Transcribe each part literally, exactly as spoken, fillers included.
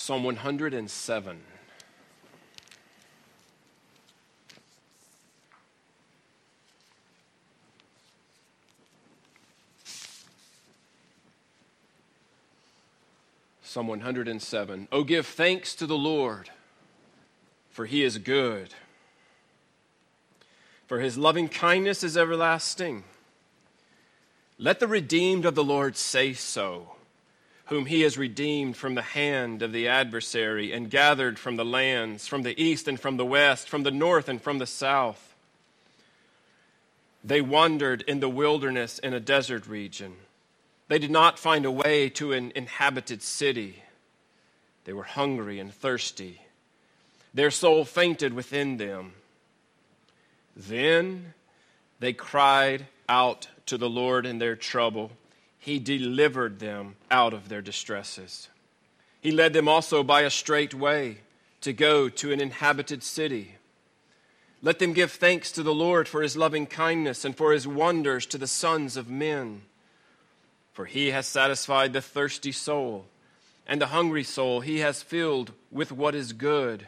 Psalm one hundred seven. Psalm one hundred seven. Oh, give thanks to the Lord, for he is good. For his loving kindness is everlasting. Let the redeemed of the Lord say so, whom he has redeemed from the hand of the adversary and gathered from the lands, from the east and from the west, from the north and from the south. They wandered in the wilderness in a desert region. They did not find a way to an inhabited city. They were hungry and thirsty. Their soul fainted within them. Then they cried out to the Lord in their trouble. He delivered them out of their distresses. He led them also by a straight way to go to an inhabited city. Let them give thanks to the Lord for his loving kindness and for his wonders to the sons of men. For he has satisfied the thirsty soul, and the hungry soul he has filled with what is good.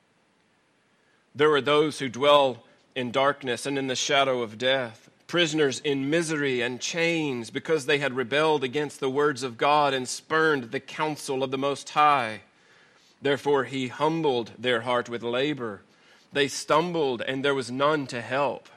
There are those who dwell in darkness and in the shadow of death, prisoners in misery and chains because they had rebelled against the words of God and spurned the counsel of the Most High. Therefore he humbled their heart with labor. They stumbled, and there was none to help.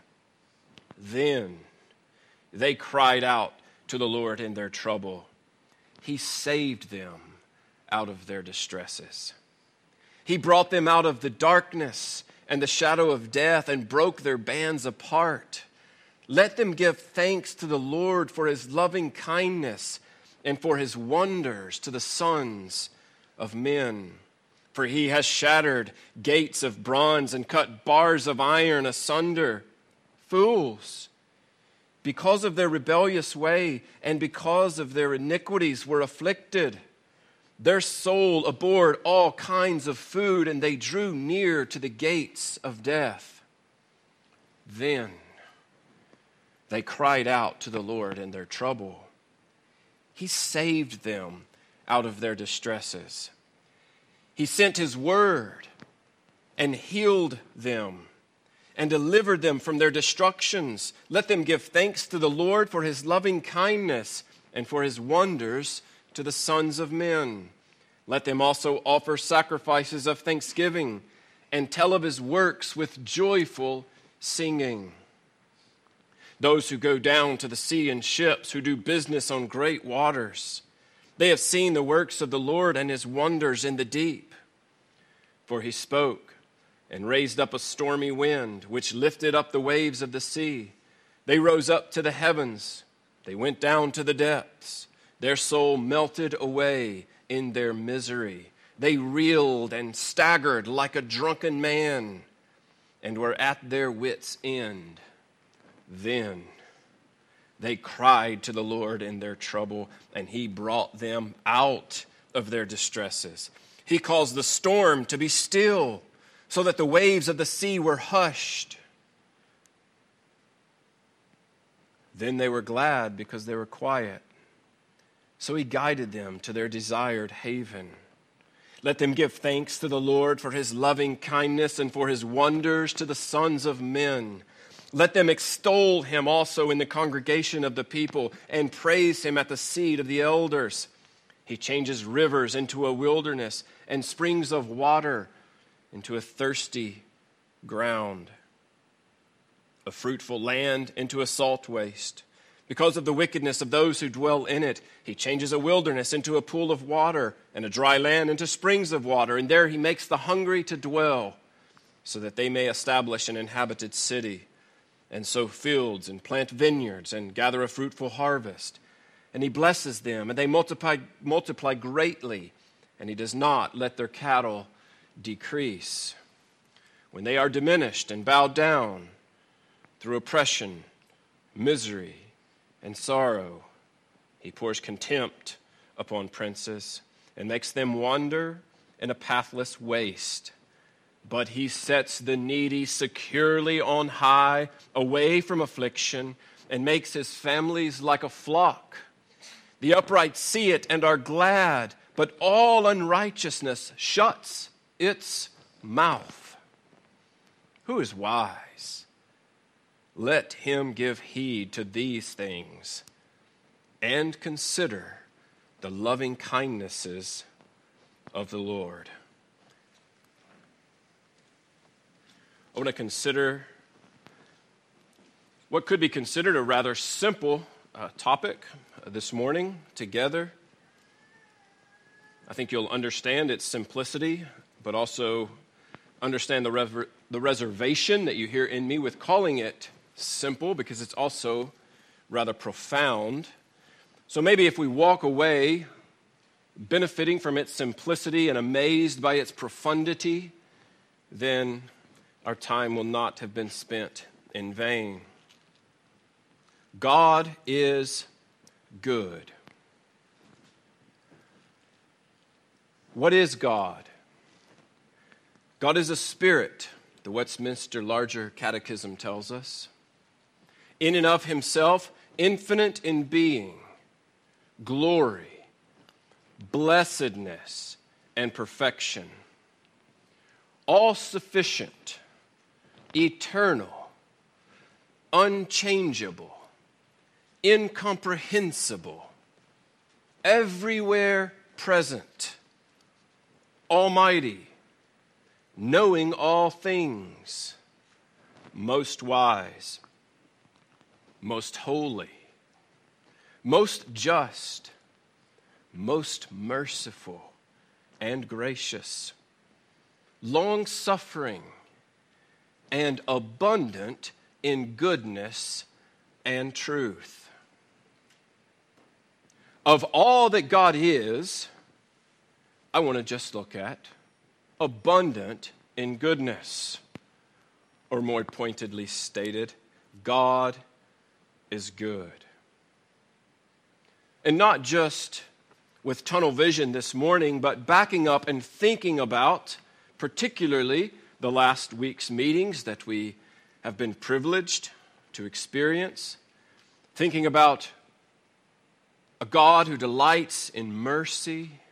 Then they cried out to the Lord in their trouble. He saved them out of their distresses. He brought them out of the darkness and the shadow of death and broke their bands apart. Let them give thanks to the Lord for his loving kindness and for his wonders to the sons of men. For he has shattered gates of bronze and cut bars of iron asunder. Fools, because of their rebellious way and because of their iniquities, were afflicted. Their soul abhorred all kinds of food, and they drew near to the gates of death. Then they cried out to the Lord in their trouble. He saved them out of their distresses. He sent his word and healed them and delivered them from their destructions. Let them give thanks to the Lord for his loving kindness and for his wonders to the sons of men. Let them also offer sacrifices of thanksgiving and tell of his works with joyful singing. Those who go down to the sea in ships, who do business on great waters, they have seen the works of the Lord and his wonders in the deep. For he spoke and raised up a stormy wind, which lifted up the waves of the sea. They rose up to the heavens. They went down to the depths. Their soul melted away in their misery. They reeled and staggered like a drunken man and were at their wits' end. Then they cried to the Lord in their trouble, and he brought them out of their distresses. He caused the storm to be still, so that the waves of the sea were hushed. Then they were glad because they were quiet. So he guided them to their desired haven. Let them give thanks to the Lord for his loving kindness and for his wonders to the sons of men. Let them extol him also in the congregation of the people and praise him at the seat of the elders. He changes rivers into a wilderness and springs of water into a thirsty ground, a fruitful land into a salt waste. Because of the wickedness of those who dwell in it, he changes a wilderness into a pool of water and a dry land into springs of water. And there he makes the hungry to dwell, so that they may establish an inhabited city, and sow fields and plant vineyards and gather a fruitful harvest. And he blesses them, and they multiply, multiply greatly, and he does not let their cattle decrease. When they are diminished and bowed down through oppression, misery, and sorrow, he pours contempt upon princes and makes them wander in a pathless waste. But he sets the needy securely on high, away from affliction, and makes his families like a flock. The upright see it and are glad, but all unrighteousness shuts its mouth. Who is wise? Let him give heed to these things and consider the loving kindnesses of the Lord. I want to consider what could be considered a rather simple uh, topic uh, this morning together. I think you'll understand its simplicity, but also understand the, rever- the reservation that you hear in me with calling it simple, because it's also rather profound. So maybe if we walk away benefiting from its simplicity and amazed by its profundity, then our time will not have been spent in vain. God is good. What is God? God is a spirit, the Westminster Larger Catechism tells us. In and of himself, infinite in being, glory, blessedness, and perfection. All sufficient, eternal, unchangeable, incomprehensible, everywhere present, almighty, knowing all things, most wise, most holy, most just, most merciful and gracious, long-suffering, and abundant in goodness and truth. Of all that God is, I want to just look at abundant in goodness. Or more pointedly stated, God is good. And not just with tunnel vision this morning, but backing up and thinking about, particularly the last week's meetings that we have been privileged to experience, thinking about a God who delights in mercy,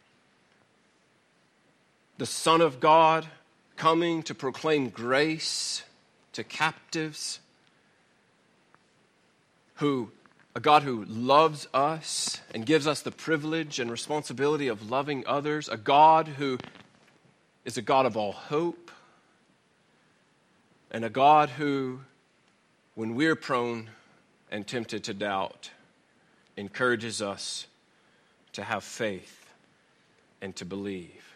the Son of God coming to proclaim grace to captives, who a God who loves us and gives us the privilege and responsibility of loving others, a God who is a God of all hope, and a God who, when we're prone and tempted to doubt, encourages us to have faith and to believe.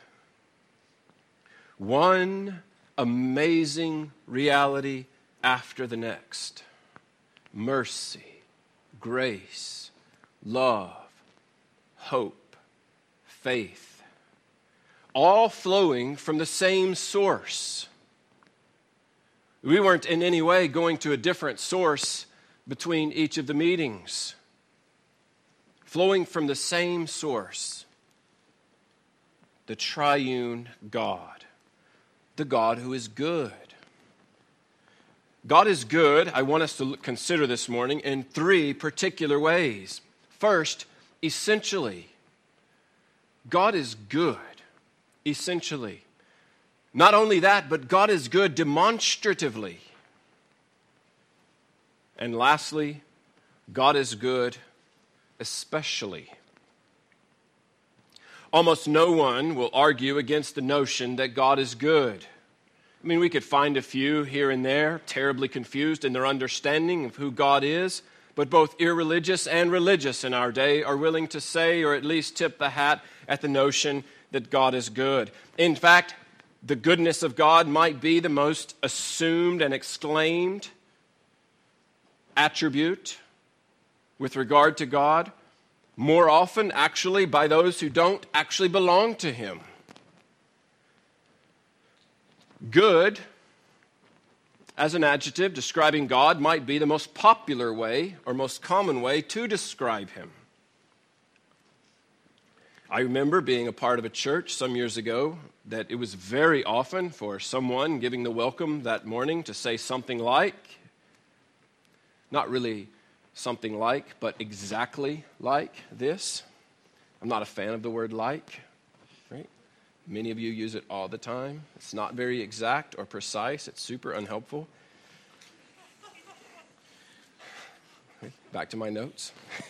One amazing reality after the next. Mercy, grace, love, hope, faith, all flowing from the same source. We weren't in any way going to a different source between each of the meetings. Flowing from the same source, the triune God, the God who is good. God is good, I want us to consider this morning, in three particular ways. First, essentially. God is good, essentially. Not only that, but God is good demonstratively. And lastly, God is good especially. Almost no one will argue against the notion that God is good. I mean, we could find a few here and there terribly confused in their understanding of who God is, but both irreligious and religious in our day are willing to say, or at least tip the hat at the notion that God is good. In fact, the goodness of God might be the most assumed and exclaimed attribute with regard to God, more often actually by those who don't actually belong to Him. Good, as an adjective describing God, might be the most popular way or most common way to describe Him. I remember being a part of a church some years ago that it was very often for someone giving the welcome that morning to say something like, not really something like, but exactly like this. I'm not a fan of the word like, right? Many of you use it all the time. It's not very exact or precise. It's super unhelpful. Back to my notes.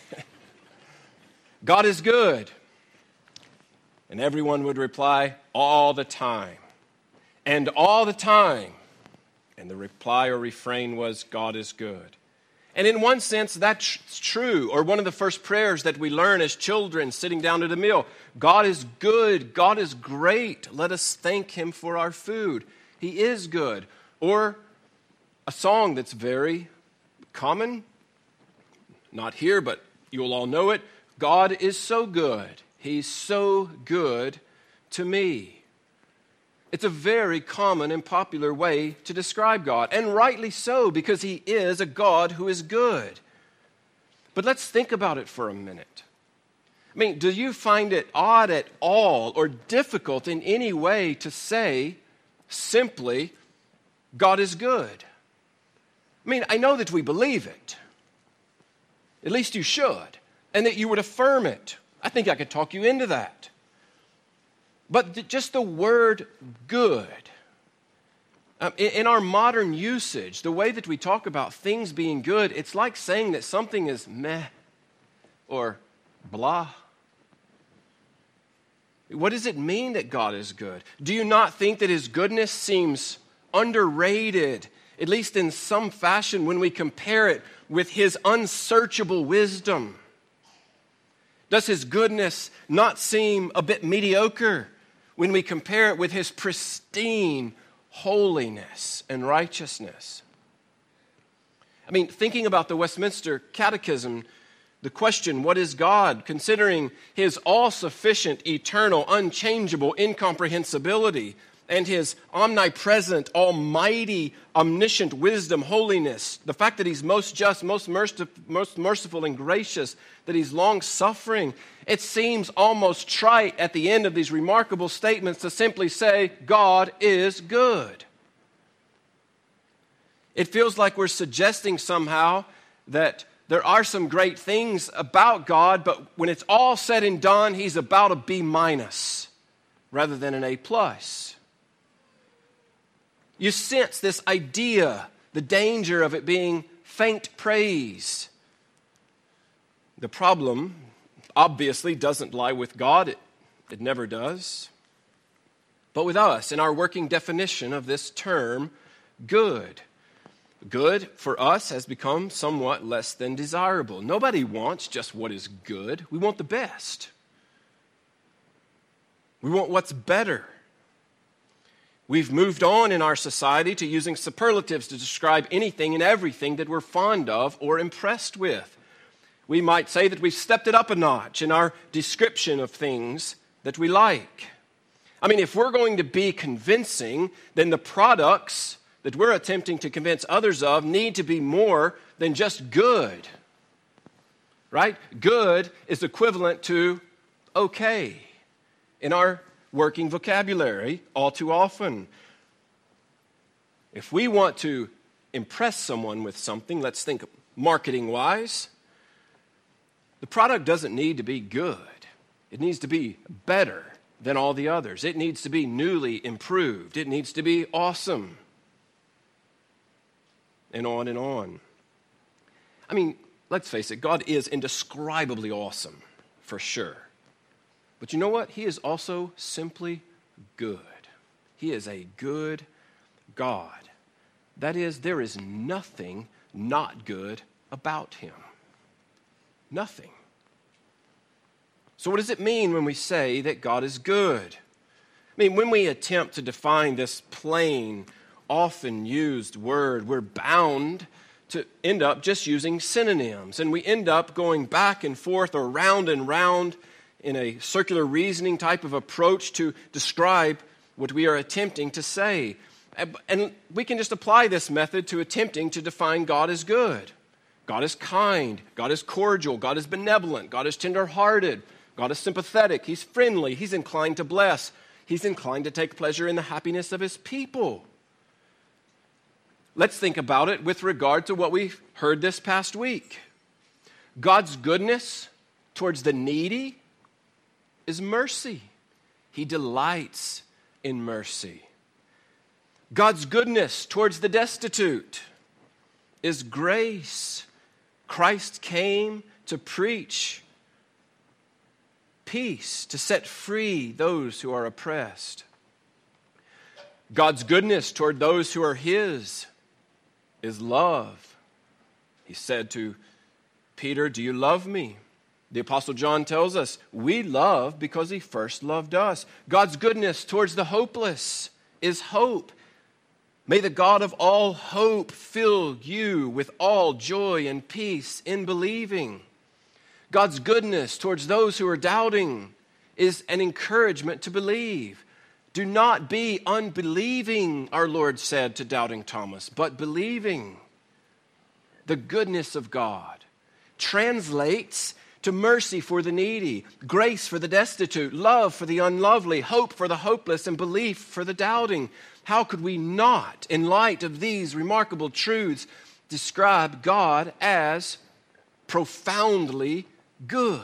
God is good. And everyone would reply, all the time. And all the time. And the reply or refrain was, God is good. And in one sense, that's true. Or one of the first prayers that we learn as children sitting down at a meal. God is good. God is great. Let us thank him for our food. He is good. Or a song that's very common. Not here, but you'll all know it. God is so good. He's so good to me. It's a very common and popular way to describe God, and rightly so, because he is a God who is good. But let's think about it for a minute. I mean, do you find it odd at all or difficult in any way to say simply, God is good? I mean, I know that we believe it. At least you should, and that you would affirm it. I think I could talk you into that. But th- just the word good, um, in, in our modern usage, the way that we talk about things being good, it's like saying that something is meh or blah. What does it mean that God is good? Do you not think that his goodness seems underrated, at least in some fashion, when we compare it with his unsearchable wisdom? Does his goodness not seem a bit mediocre when we compare it with his pristine holiness and righteousness? I mean, thinking about the Westminster Catechism, the question, what is God? Considering his all-sufficient, eternal, unchangeable incomprehensibility, and his omnipresent, almighty, omniscient wisdom, holiness, the fact that he's most just, most merciful, most merciful and gracious, that he's long-suffering, it seems almost trite at the end of these remarkable statements to simply say, God is good. It feels like we're suggesting somehow that there are some great things about God, but when it's all said and done, he's about a B minus rather than an A plus. You sense this idea, the danger of it being faint praise. The problem, obviously, doesn't lie with God. It, it never does. But with us, in our working definition of this term, good. Good, for us, has become somewhat less than desirable. Nobody wants just what is good. We want the best. We want what's better. We've moved on in our society to using superlatives to describe anything and everything that we're fond of or impressed with. We might say that we've stepped it up a notch in our description of things that we like. I mean, if we're going to be convincing, then the products that we're attempting to convince others of need to be more than just good. Right? Good is equivalent to okay in our working vocabulary all too often. If we want to impress someone with something, let's think marketing-wise, the product doesn't need to be good. It needs to be better than all the others. It needs to be newly improved. It needs to be awesome. And on and on. I mean, let's face it, God is indescribably awesome, for sure. But you know what? He is also simply good. He is a good God. That is, there is nothing not good about him. Nothing. So what does it mean when we say that God is good? I mean, when we attempt to define this plain, often used word, we're bound to end up just using synonyms. And we end up going back and forth or round and round in a circular reasoning type of approach to describe what we are attempting to say. And we can just apply this method to attempting to define God as good. God is kind. God is cordial. God is benevolent. God is tender-hearted. God is sympathetic. He's friendly. He's inclined to bless. He's inclined to take pleasure in the happiness of his people. Let's think about it with regard to what we heard this past week. God's goodness towards the needy is mercy. He delights in mercy. God's goodness towards the destitute is grace. Christ came to preach peace, to set free those who are oppressed. God's goodness toward those who are His is love. He said to Peter, "Do you love me?" The Apostle John tells us we love because He first loved us. God's goodness towards the hopeless is hope. May the God of all hope fill you with all joy and peace in believing. God's goodness towards those who are doubting is an encouragement to believe. Do not be unbelieving, our Lord said to doubting Thomas, but believing. The goodness of God translates to mercy for the needy, grace for the destitute, love for the unlovely, hope for the hopeless, and belief for the doubting. How could we not, in light of these remarkable truths, describe God as profoundly good?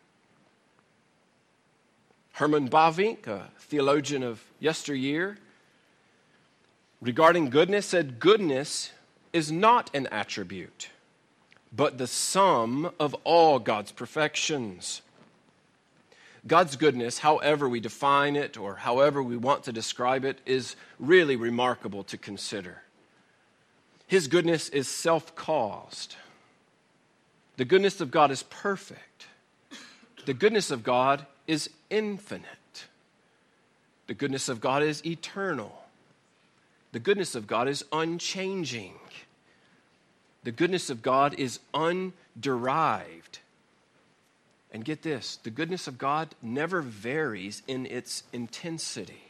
Herman Bavinck, a theologian of yesteryear, regarding goodness, said, "Goodness is not an attribute, but the sum of all God's perfections." God's goodness, however we define it or however we want to describe it, is really remarkable to consider. His goodness is self-caused. The goodness of God is perfect. The goodness of God is infinite. The goodness of God is eternal. The goodness of God is unchanging. The goodness of God is underived. And get this, the goodness of God never varies in its intensity.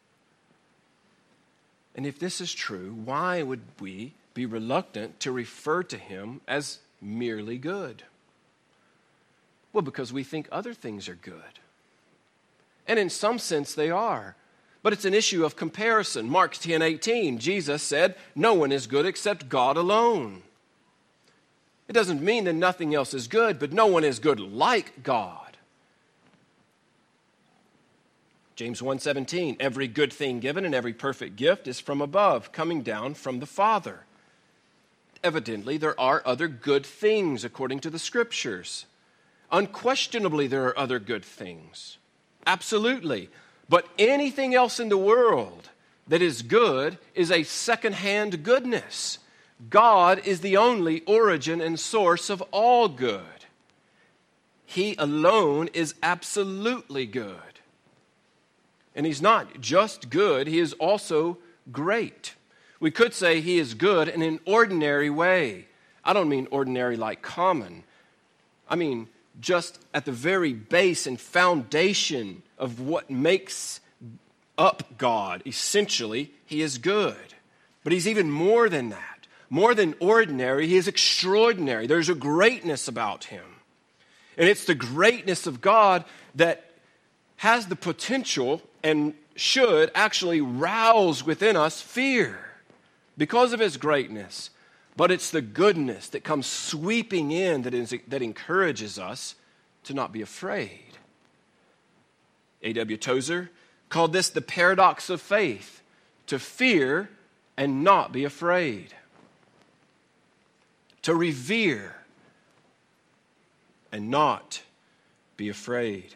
And if this is true, why would we be reluctant to refer to Him as merely good? Well, because we think other things are good. And in some sense they are. But it's an issue of comparison. Mark ten eighteen, Jesus said, "No one is good except God alone." It doesn't mean that nothing else is good, but no one is good like God. James one seventeen, "Every good thing given and every perfect gift is from above, coming down from the Father." Evidently, there are other good things according to the Scriptures. Unquestionably, there are other good things. Absolutely. But anything else in the world that is good is a second-hand goodness. God is the only origin and source of all good. He alone is absolutely good. And He's not just good, He is also great. We could say He is good in an ordinary way. I don't mean ordinary like common. I mean just at the very base and foundation of what makes up God. Essentially, He is good. But He's even more than that. More than ordinary, He is extraordinary. There's a greatness about Him. And it's the greatness of God that has the potential and should actually rouse within us fear because of His greatness. But it's the goodness that comes sweeping in that, is, that encourages us to not be afraid. A W Tozer called this the paradox of faith, to fear and not be afraid. To revere and not be afraid.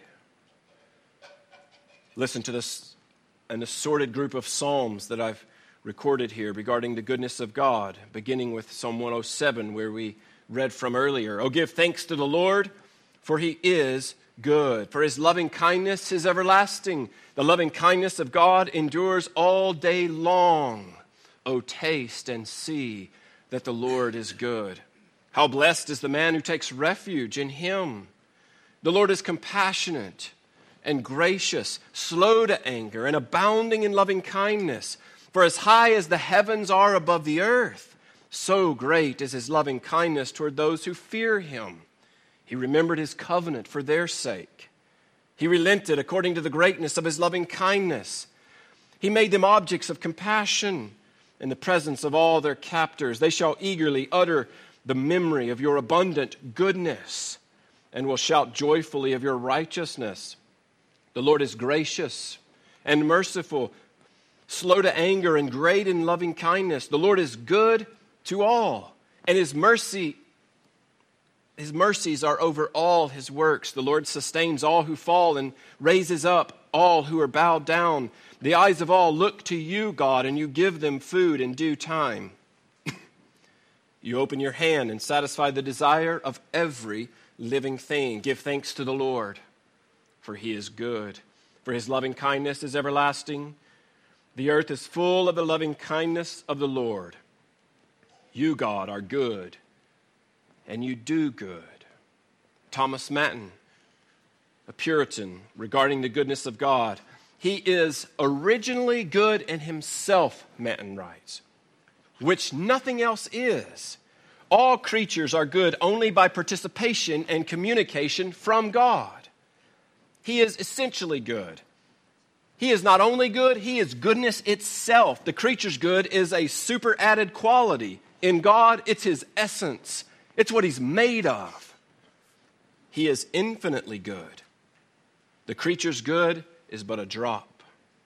Listen to this, an assorted group of psalms that I've recorded here regarding the goodness of God, beginning with Psalm one oh seven, where we read from earlier. "Oh, give thanks to the Lord, for He is good. For His loving kindness is everlasting. The loving kindness of God endures all day long. Oh, taste and see that the Lord is good. How blessed is the man who takes refuge in Him. The Lord is compassionate and gracious, slow to anger, and abounding in loving kindness. For as high as the heavens are above the earth, so great is His loving kindness toward those who fear Him. He remembered His covenant for their sake. He relented according to the greatness of His loving kindness. He made them objects of compassion in the presence of all their captors. They shall eagerly utter the memory of your abundant goodness and will shout joyfully of your righteousness. The Lord is gracious and merciful, slow to anger and great in loving kindness. The Lord is good to all, and his mercy, his mercies are over all his works. The Lord sustains all who fall and raises up all who are bowed down. The eyes of all look to you, God, and you give them food in due time. You open your hand and satisfy the desire of every living thing. Give thanks to the Lord, for he is good, for his loving kindness is everlasting. The earth is full of the loving kindness of the Lord. You, God, are good, and you do good. Thomas Manton, a Puritan, regarding the goodness of God, he is originally good in himself, Manton writes, which nothing else is. All creatures are good only by participation and communication from God. He is essentially good. He is not only good, he is goodness itself. The creature's good is a super-added quality. In God, it's his essence. It's what he's made of. He is infinitely good. The creature's good is but a drop.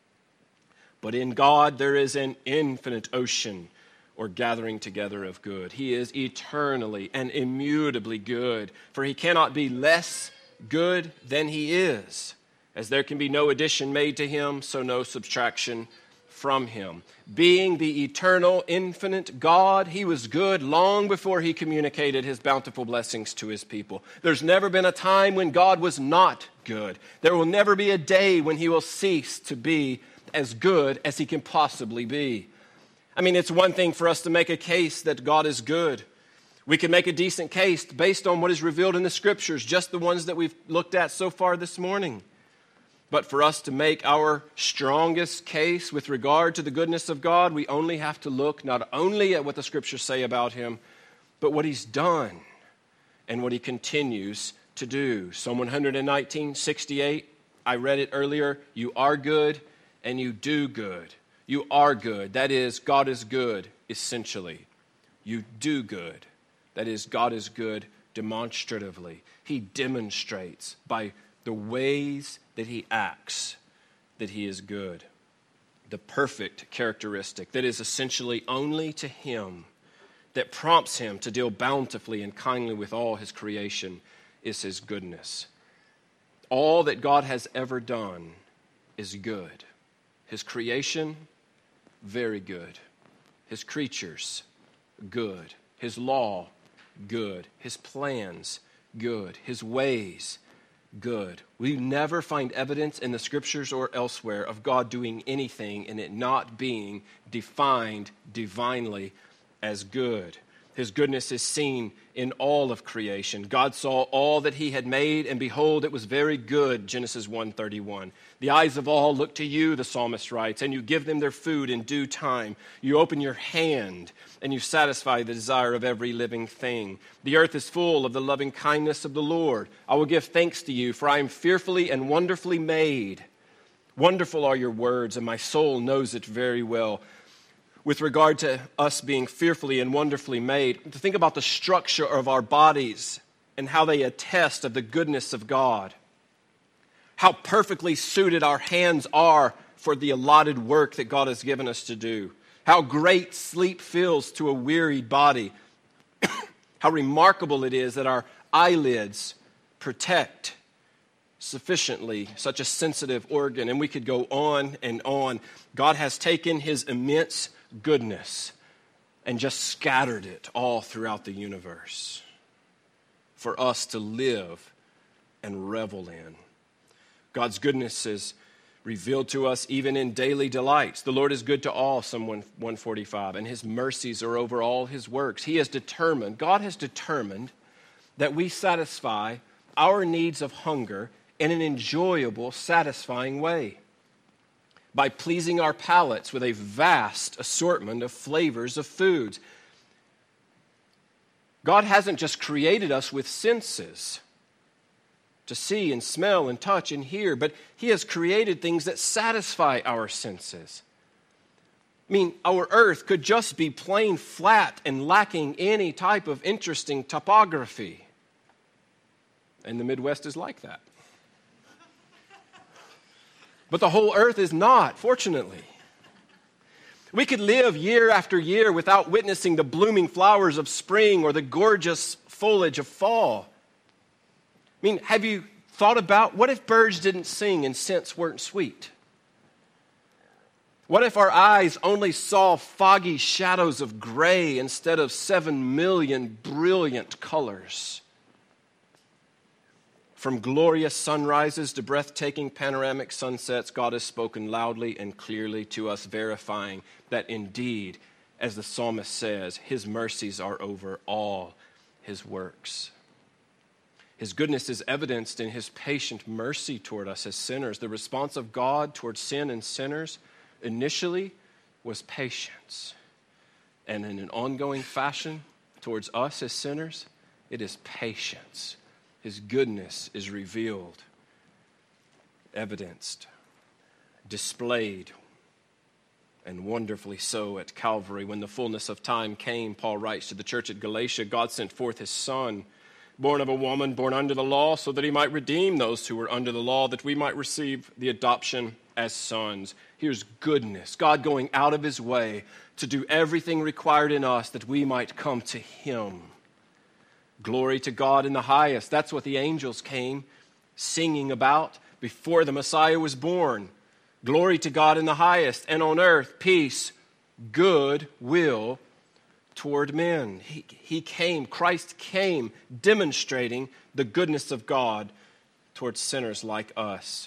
But in God, there is an infinite ocean or gathering together of good. He is eternally and immutably good, for he cannot be less good than he is. As there can be no addition made to him, so no subtraction from him. Being the eternal, infinite God, he was good long before he communicated his bountiful blessings to his people. There's never been a time when God was not good. There will never be a day when he will cease to be as good as he can possibly be. I mean, it's one thing for us to make a case that God is good. We can make a decent case based on what is revealed in the Scriptures, just the ones that we've looked at so far this morning. But for us to make our strongest case with regard to the goodness of God, we only have to look not only at what the Scriptures say about him, but what he's done and what he continues to do. Psalm one nineteen, sixty-eight, I read it earlier. You are good and you do good. You are good. That is, God is good, essentially. You do good. That is, God is good demonstratively. He demonstrates by the ways that he acts that he is good. The perfect characteristic that is essentially only to him, that prompts him to deal bountifully and kindly with all his creation, is his goodness. All that God has ever done is good. His creation, very good. His creatures, good. His law, good. His plans, good. His ways, good. We never find evidence in the Scriptures or elsewhere of God doing anything and it not being defined divinely as good. His goodness is seen in all of creation. God saw all that he had made, and behold, it was very good, Genesis one thirty-one. The eyes of all look to you, the psalmist writes, and you give them their food in due time. You open your hand, and you satisfy the desire of every living thing. The earth is full of the loving kindness of the Lord. I will give thanks to you, for I am fearfully and wonderfully made. Wonderful are your words, and my soul knows it very well. With regard to us being fearfully and wonderfully made, to think about the structure of our bodies and how they attest of the goodness of God. How perfectly suited our hands are for the allotted work that God has given us to do. How great sleep feels to a wearied body. How remarkable it is that our eyelids protect sufficiently such a sensitive organ. And we could go on and on. God has taken his immense goodness and just scattered it all throughout the universe for us to live and revel in. God's goodness is revealed to us even in daily delights. The Lord is good to all, Psalm one forty-five, and his mercies are over all his works. He has determined, God has determined that we satisfy our needs of hunger in an enjoyable, satisfying way, by pleasing our palates with a vast assortment of flavors of foods. God hasn't just created us with senses to see and smell and touch and hear, but he has created things that satisfy our senses. I mean, our earth could just be plain flat and lacking any type of interesting topography. And the Midwest is like that. But the whole earth is not, fortunately. We could live year after year without witnessing the blooming flowers of spring or the gorgeous foliage of fall. I mean, have you thought about, what if birds didn't sing and scents weren't sweet? What if our eyes only saw foggy shadows of gray instead of seven million brilliant colors? From glorious sunrises to breathtaking panoramic sunsets, God has spoken loudly and clearly to us, verifying that indeed, as the psalmist says, his mercies are over all his works. His goodness is evidenced in his patient mercy toward us as sinners. The response of God toward sin and sinners initially was patience. And in an ongoing fashion towards us as sinners, it is patience. His goodness is revealed, evidenced, displayed, and wonderfully so at Calvary. When the fullness of time came, Paul writes to the church at Galatia, God sent forth his Son, born of a woman, born under the law, so that he might redeem those who were under the law, that we might receive the adoption as sons. Here's goodness, God going out of his way to do everything required in us that we might come to him. Glory to God in the highest. That's what the angels came singing about before the Messiah was born. Glory to God in the highest, and on earth peace, good will toward men. He, he came, Christ came demonstrating the goodness of God towards sinners like us.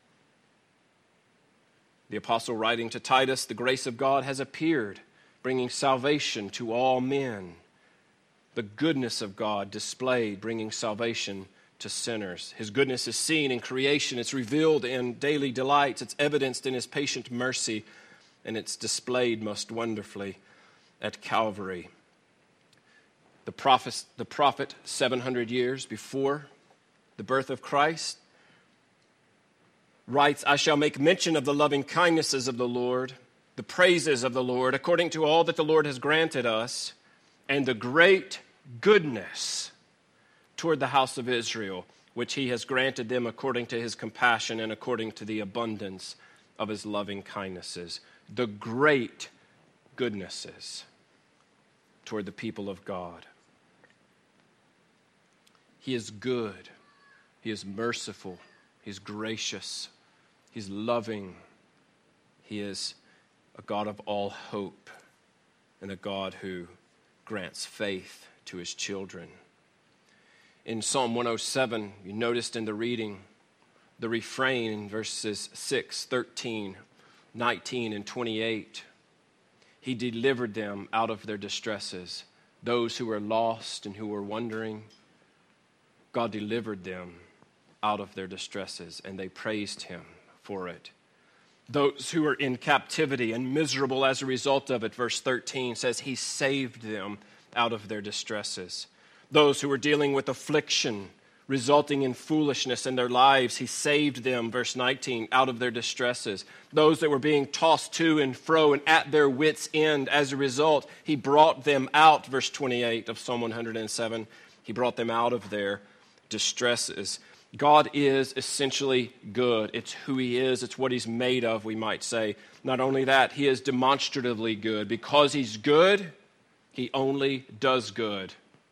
The apostle writing to Titus, the grace of God has appeared, bringing salvation to all men. The goodness of God displayed, bringing salvation to sinners. His goodness is seen in creation. It's revealed in daily delights. It's evidenced in his patient mercy, and it's displayed most wonderfully at Calvary. The prophet, the prophet seven hundred years before the birth of Christ, writes, I shall make mention of the loving kindnesses of the Lord, the praises of the Lord, according to all that the Lord has granted us, and the great goodness toward the house of Israel, which he has granted them according to his compassion and according to the abundance of his loving kindnesses. The great goodnesses toward the people of God. He is good. He is merciful. He's gracious. He's loving. He is a God of all hope and a God who grants faith to his children. In Psalm one oh seven, you noticed in the reading, the refrain in verses six, thirteen, nineteen, and twenty-eight. He delivered them out of their distresses. Those who were lost and who were wandering, God delivered them out of their distresses, and they praised him for it. Those who were in captivity and miserable as a result of it, verse thirteen says he saved them out of their distresses. Those who were dealing with affliction resulting in foolishness in their lives, he saved them, verse nineteen, out of their distresses. Those that were being tossed to and fro and at their wits' end as a result, he brought them out, verse twenty-eight of Psalm one hundred seven. He brought them out of their distresses. God is essentially good. It's who he is. It's what he's made of, we might say. Not only that, he is demonstratively good. Because he's good, he only does good.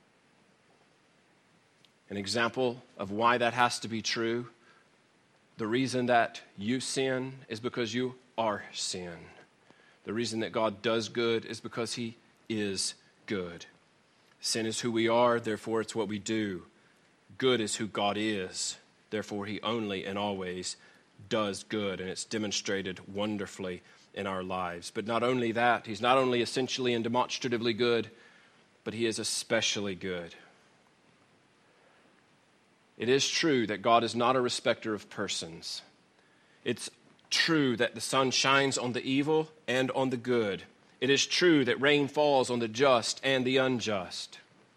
An example of why that has to be true, the reason that you sin is because you are sin. The reason that God does good is because he is good. Sin is who we are, therefore it's what we do. Good is who God is, therefore he only and always does good, and it's demonstrated wonderfully in our lives. But not only that, he's not only essentially and demonstratively good, but he is especially good. It is true that God is not a respecter of persons. It's true that the sun shines on the evil and on the good. It is true that rain falls on the just and the unjust.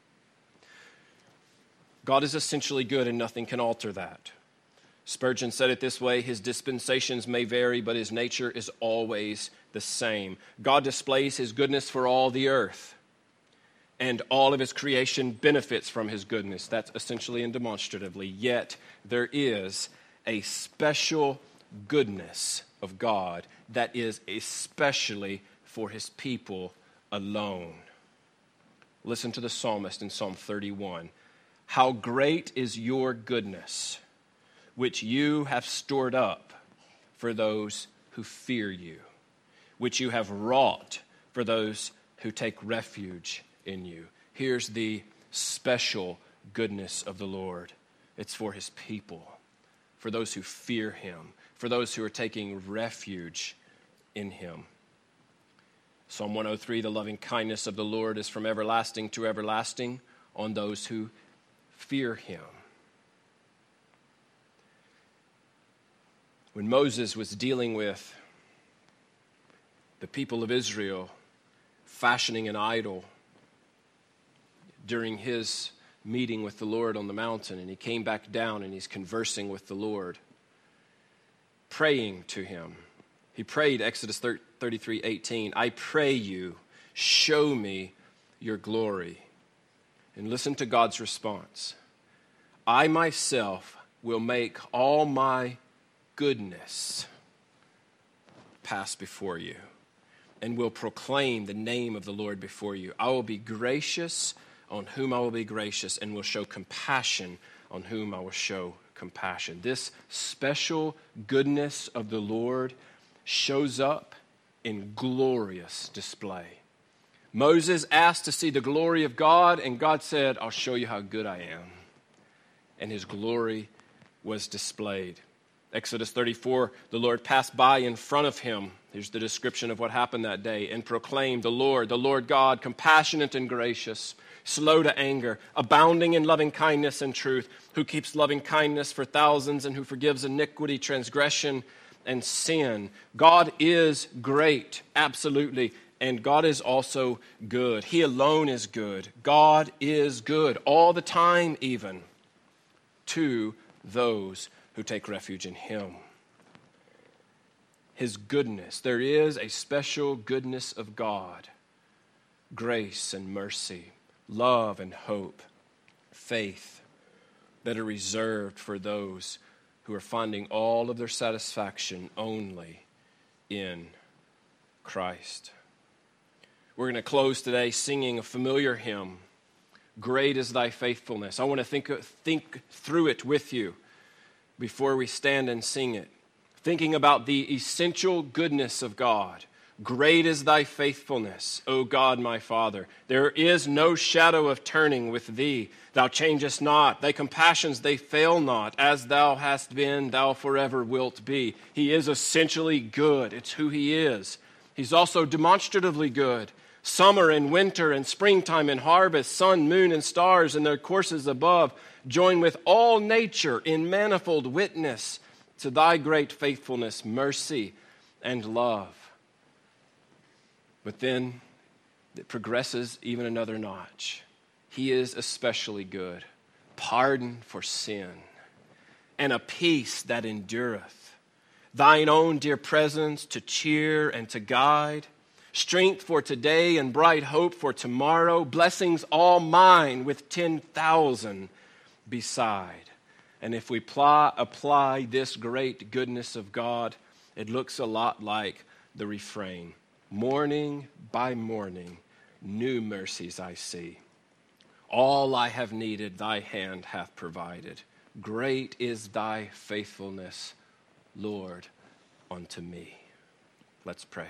God is essentially good, and nothing can alter that. Spurgeon said it this way, his dispensations may vary, but his nature is always the same. God displays his goodness for all the earth, and all of his creation benefits from his goodness. That's essentially and demonstratively. Yet there is a special goodness of God that is especially for his people alone. Listen to the psalmist in Psalm thirty-one. How great is your goodness, which you have stored up for those who fear you, which you have wrought for those who take refuge in you. Here's the special goodness of the Lord. It's for his people, for those who fear him, for those who are taking refuge in him. Psalm one oh three, the loving kindness of the Lord is from everlasting to everlasting on those who fear him. When Moses was dealing with the people of Israel fashioning an idol during his meeting with the Lord on the mountain, and he came back down and he's conversing with the Lord, praying to him. He prayed, Exodus thirty-three eighteen, I pray you, show me your glory. And listen to God's response. I myself will make all my goodness pass before you, and will proclaim the name of the Lord before you. I will be gracious on whom I will be gracious, and will show compassion on whom I will show compassion. This special goodness of the Lord shows up in glorious display. Moses asked to see the glory of God, and God said, I'll show you how good I am. And his glory was displayed. Exodus thirty-four, the Lord passed by in front of him. Here's the description of what happened that day. And proclaimed, the Lord, the Lord God, compassionate and gracious, slow to anger, abounding in loving kindness and truth, who keeps loving kindness for thousands and who forgives iniquity, transgression, and sin. God is great, absolutely. And God is also good. He alone is good. God is good all the time, even to those who take refuge in him. His goodness. There is a special goodness of God. Grace and mercy, love and hope, faith that are reserved for those who are finding all of their satisfaction only in Christ. We're going to close today singing a familiar hymn, Great is Thy Faithfulness. I want to think, think through it with you before we stand and sing it. Thinking about the essential goodness of God. Great is Thy faithfulness, O God my Father. There is no shadow of turning with Thee. Thou changest not. Thy compassions, they fail not. As Thou hast been, Thou forever wilt be. He is essentially good. It's who He is. He's also demonstratively good. Summer and winter and springtime and harvest, sun, moon, and stars and their courses above, join with all nature in manifold witness to Thy great faithfulness, mercy, and love. But then it progresses even another notch. He is especially good, pardon for sin, and a peace that endureth. Thine own dear presence to cheer and to guide, strength for today and bright hope for tomorrow, blessings all mine with ten thousand beside. And if we ply, apply this great goodness of God, it looks a lot like the refrain. Morning by morning, new mercies I see. All I have needed, Thy hand hath provided. Great is Thy faithfulness, Lord, unto me. Let's pray.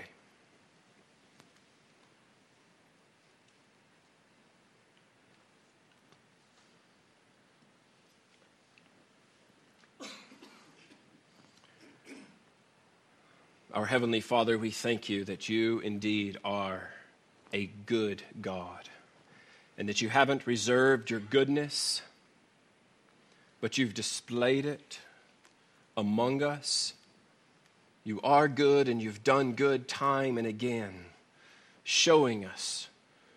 Our Heavenly Father, we thank You that You indeed are a good God, and that You haven't reserved Your goodness, but You've displayed it among us. You are good, and You've done good time and again, showing us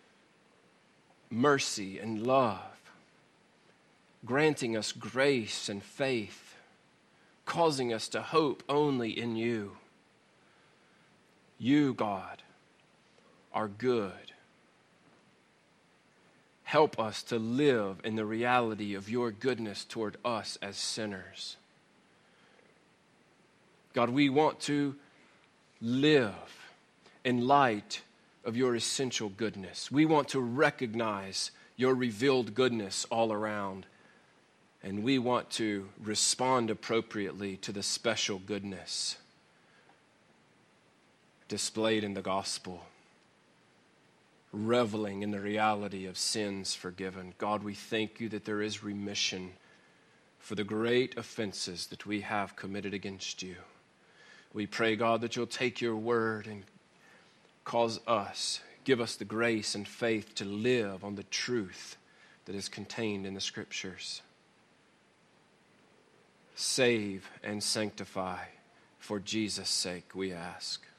mercy and love, granting us grace and faith, causing us to hope only in You. You, God, are good. Help us to live in the reality of Your goodness toward us as sinners. God, we want to live in light of your essential goodness. We want to recognize your revealed goodness all around. And we want to respond appropriately to the special goodness displayed in the gospel, reveling in the reality of sins forgiven. God, we thank you that there is remission for the great offenses that we have committed against you. We pray, God, that you'll take your word and cause us, give us the grace and faith to live on the truth that is contained in the Scriptures. Save and sanctify for Jesus' sake, we ask.